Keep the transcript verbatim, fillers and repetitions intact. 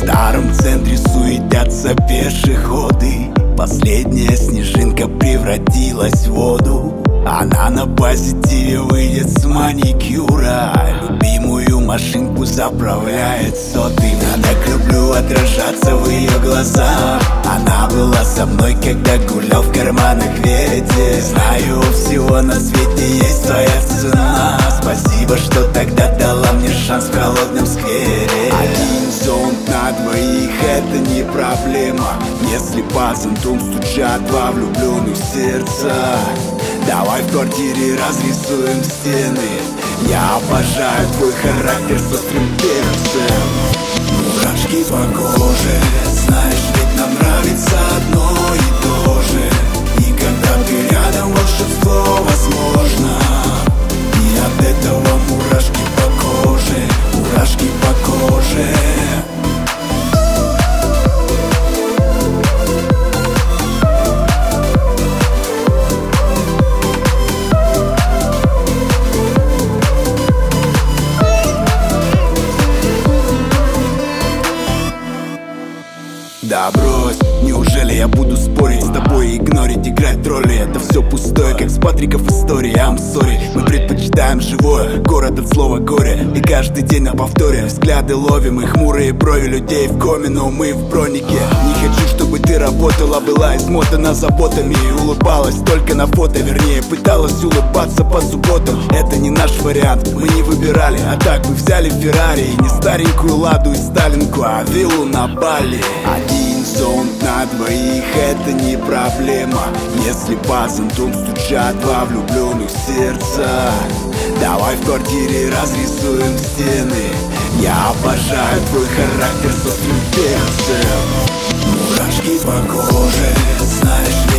старом центре суетятся пешеходы. Последняя снежинка превратилась в воду. Она на позитиве выйдет с маникюра. Любимую машинку заправляет сотый. Я так люблю отражаться в ее глазах. Она была со мной, когда гулял в карманах ветер. Знаю, у всего на свете есть своя цена. Спасибо, что тогда дала мне шанс в холодном сквере. Один зонт на двоих — это не проблема, если по зонтам стучат два влюбленных сердца. Давай в квартире разрисуем стены. Я обожаю твой характер с острым перцем. Мурашки по коже, знаешь, ведь нам нравится одно и то же. И когда ты рядом, волшебство возможно. И от этого мурашки по коже, мурашки по коже. Да брось, неужели я буду спорить с тобой и игнорить, играть роли? Это все пустое, как с Патриков история. I'm sorry, мы предпочитаем живое, город от слова горе. И каждый день на повторе взгляды ловим и хмурые брови людей в коме, но мы в бронике. Не хочу, чтобы ты работала, была измотана заботами и улыбалась только на фото. Вернее, пыталась улыбаться по субботам. Это не наш вариант, мы не выбирали. А так мы взяли Феррари, и не старенькую Ладу и Сталинку, а виллу на Бали. Один зонт на двоих — это не проблема, если по зонтам стучат два влюбленных сердца. Давай в квартире разрисуем стены. Я обожаю твой характер с острым перцем. Мурашки по коже, знаешь,